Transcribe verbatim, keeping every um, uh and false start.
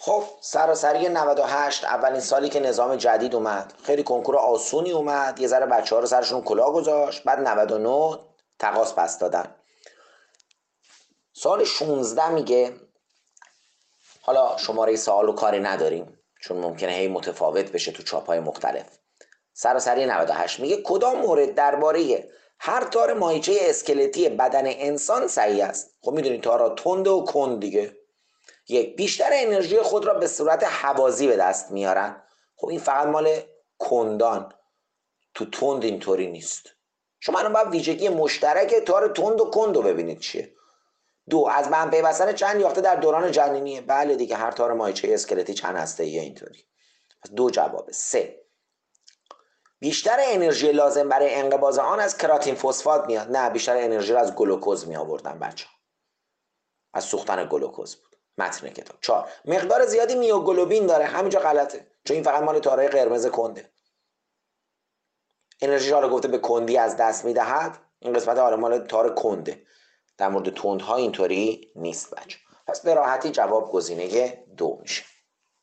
خب سراسری نود و هشت اولین سالی که نظام جدید اومد، خیلی کنکور آسونی اومد، یه ذره بچه ها رو سرشون کلاه گذاشت. بعد نود و نه تقاص پس دادن. سال شانزده میگه، حالا شماره سوال رو کاری نداریم چون ممکنه هی متفاوت بشه تو چاپ‌های مختلف. سراسری نود و هشت میگه کدام مورد درباره هر تار ماهیچه اسکلتی بدن انسان صحیح است؟ خب میدونید تارا تند و کند دیگه. یک، بیشتر انرژی خود را به صورت هوازی به دست میارن. خب این فقط مال کندان، تو تند اینطوری نیست. شما الان باید ویژگی مشترک تار تند و کند رو ببینید چیه. دو، از بهم پیوستن چند یافته در دوران جنینیه. بله دیگه، هر تار ماهیچه اسکلتی چند هسته ایه اینطوری. پس دو جوابه. سه، بیشتر انرژی لازم برای انقباض آن از کراتین فسفات میاد. نه، بیشتر انرژی رو از گلوکوز می آوردن بچه، از سوختن گلوکوز بود. متن کتاب. چهار، مقدار زیادی میوگلوبین داره. همینجا غلطه چون این فقط مال تارای قرمز کنده. انرژی رو گفته به کندی از دست میدهد، این قسمت حالا مال تار کنده. در مورد تندها اینطوری نیست بچه. پس به راحتی جواب گزینه دو میشه.